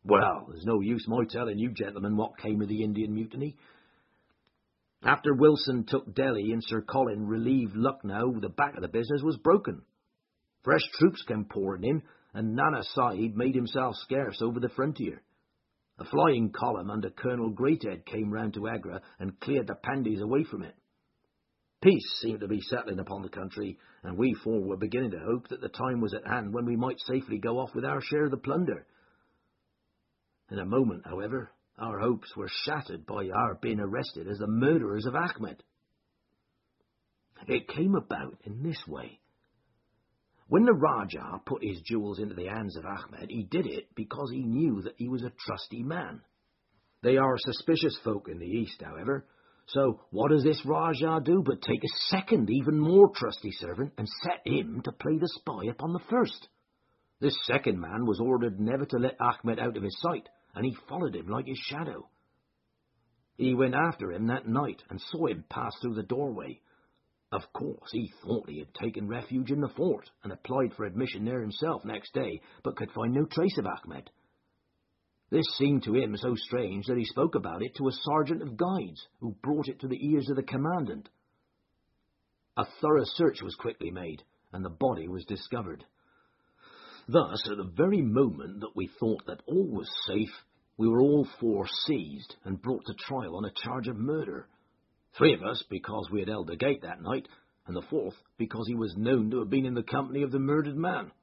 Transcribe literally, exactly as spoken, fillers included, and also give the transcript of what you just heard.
Well, there's no use my telling you, gentlemen, what came of the Indian Mutiny. After Wilson took Delhi and Sir Colin relieved Lucknow, the back of the business was broken. Fresh troops came pouring in, and Nana Sahib made himself scarce over the frontier. A flying column under Colonel Greathead came round to Agra and cleared the Pandys away from it. Peace seemed to be settling upon the country, and we four were beginning to hope that the time was at hand when we might safely go off with our share of the plunder. In a moment, however, our hopes were shattered by our being arrested as the murderers of Ahmed. It came about in this way. When the Rajah put his jewels into the hands of Ahmed, he did it because he knew that he was a trusty man. They are suspicious folk in the East, however, so what does this Rajah do but take a second, even more trusty servant and set him to play the spy upon the first? This second man was ordered never to let Ahmed out of his sight, and he followed him like his shadow. He went after him that night and saw him pass through the doorway. Of course, he thought he had taken refuge in the fort and applied for admission there himself next day, but could find no trace of Ahmed. This seemed to him so strange that he spoke about it to a sergeant of guides, who brought it to the ears of the commandant. A thorough search was quickly made, and the body was discovered. Thus, at the very moment that we thought that all was safe, we were all four seized and brought to trial on a charge of murder. Three of us because we had held the gate that night, and the fourth because he was known to have been in the company of the murdered man.